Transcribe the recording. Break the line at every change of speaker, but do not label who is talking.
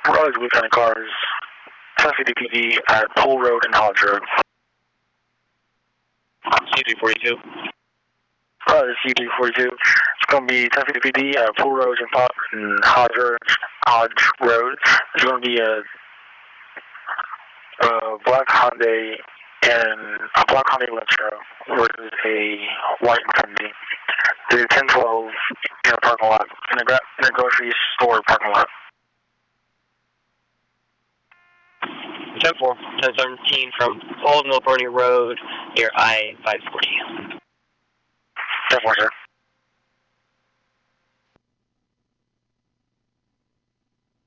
Raleigh Lieutenant cars, 1050 PD at Pool Road and Hodge Road.
C342.
C342. It's going to be 1050 PD at Pool Road and Hodge Road. It's going to be a black Hyundai and a black Hyundai Elantra versus a white Infiniti. The 1012 in a parking lot, in a grocery store parking lot.
10-4, 1017 from Old Mill Bernie Road near I-540.
10-4, sir.